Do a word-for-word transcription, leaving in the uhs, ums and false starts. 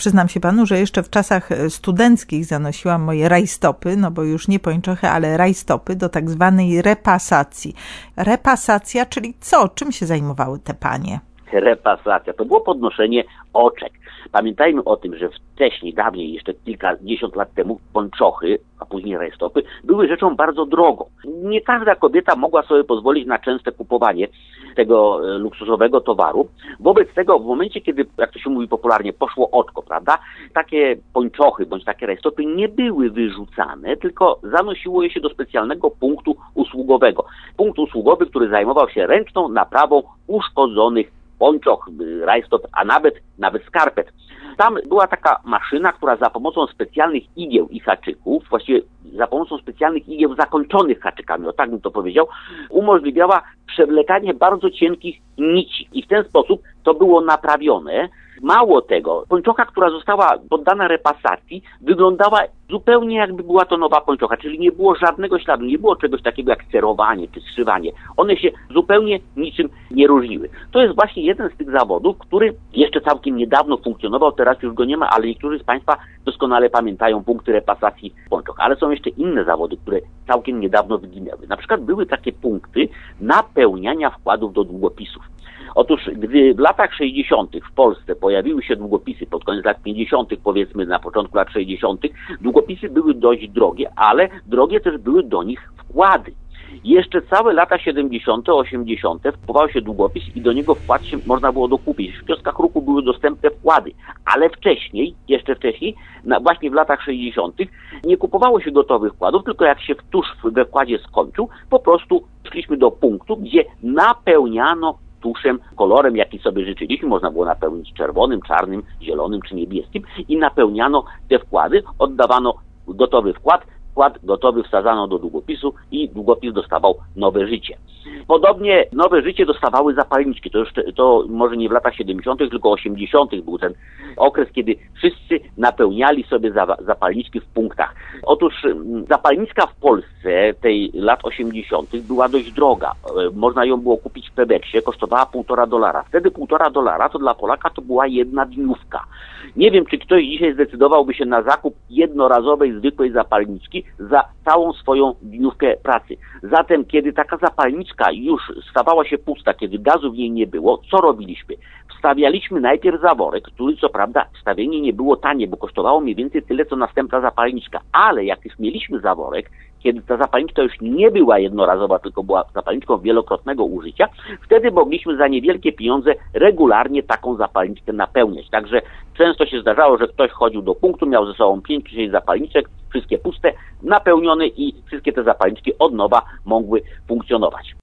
Przyznam się panu, że jeszcze w czasach studenckich zanosiłam moje rajstopy, no bo już nie pończochy, ale rajstopy do tak zwanej repasacji. Repasacja, czyli co? Czym się zajmowały te panie? Repasacja to było podnoszenie oczek. Pamiętajmy o tym, że wcześniej, dawniej, jeszcze kilkadziesiąt lat temu pończochy, a później rajstopy, były rzeczą bardzo drogą. Nie każda kobieta mogła sobie pozwolić na częste kupowanie tego luksusowego towaru. Wobec tego w momencie, kiedy, jak to się mówi popularnie, poszło oczko, prawda, takie pończochy bądź takie rajstopy nie były wyrzucane, tylko zanosiło je się do specjalnego punktu usługowego. Punkt usługowy, który zajmował się ręczną naprawą uszkodzonych pończoch, rajstop, a nawet, nawet skarpet. Tam była taka maszyna, która za pomocą specjalnych igieł i haczyków, właściwie za pomocą specjalnych igieł zakończonych haczykami, o tak bym to powiedział, umożliwiała przewlekanie bardzo cienkich nici. I w ten sposób to było naprawione. Mało tego, pończocha, która została poddana repasacji, wyglądała zupełnie jakby była to nowa pończocha, czyli nie było żadnego śladu, nie było czegoś takiego jak cerowanie czy zszywanie. One się zupełnie niczym nie różniły. To jest właśnie jeden z tych zawodów, który jeszcze całkiem niedawno funkcjonował, teraz już go nie ma, ale niektórzy z Państwa doskonale pamiętają punkty repasacji pończoch. Ale są jeszcze inne zawody, które całkiem niedawno wyginęły. Na przykład były takie punkty napełniania wkładów do długopisów. Otóż, gdy w latach sześćdziesiątych w Polsce pojawiły się długopisy, pod koniec lat pięćdziesiątych, powiedzmy na początku lat sześćdziesiątych, długopisy były dość drogie, ale drogie też były do nich wkłady. Jeszcze całe lata siedemdziesiąte, osiemdziesiąte wpływał się długopis i do niego wkład się można było dokupić. W kioskach ruchu były dostępne wkłady, ale wcześniej, jeszcze wcześniej, na, właśnie w latach sześćdziesiątych nie kupowało się gotowych wkładów, tylko jak się tusz we wkładzie skończył, po prostu szliśmy do punktu, gdzie napełniano tuszem, kolorem, jaki sobie życzyliśmy. Można było napełnić czerwonym, czarnym, zielonym czy niebieskim i napełniano te wkłady, oddawano gotowy wkład, wkład gotowy wsadzano do długopisu i długopis dostawał nowe życie. Podobnie nowe życie dostawały zapalniczki. To już to może nie w latach siedemdziesiątych, tylko osiemdziesiątych był ten okres, kiedy wszyscy napełniali sobie zapalniczki w punktach. Otóż zapalniczka w Polsce tej lat osiemdziesiątych była dość droga. Można ją było kupić w Pebeksie, kosztowała półtora dolara. Wtedy półtora dolara to dla Polaka to była jedna dniówka. Nie wiem, czy ktoś dzisiaj zdecydowałby się na zakup jednorazowej, zwykłej zapalniczki za całą swoją dniówkę pracy. Zatem, kiedy taka zapalniczka już stawała się pusta, kiedy gazu w niej nie było, co robiliśmy? Wstawialiśmy najpierw zaworek, który co prawda wstawienie nie było tanie, bo kosztowało mniej więcej tyle, co następna zapalniczka. Ale jak już mieliśmy zaworek, kiedy ta zapalniczka już nie była jednorazowa, tylko była zapalniczką wielokrotnego użycia, wtedy mogliśmy za niewielkie pieniądze regularnie taką zapalniczkę napełniać. Także często się zdarzało, że ktoś chodził do punktu, miał ze sobą pięć czy sześć zapalniczek, wszystkie puste, napełnione i wszystkie te zapalniczki od nowa mogły funkcjonować.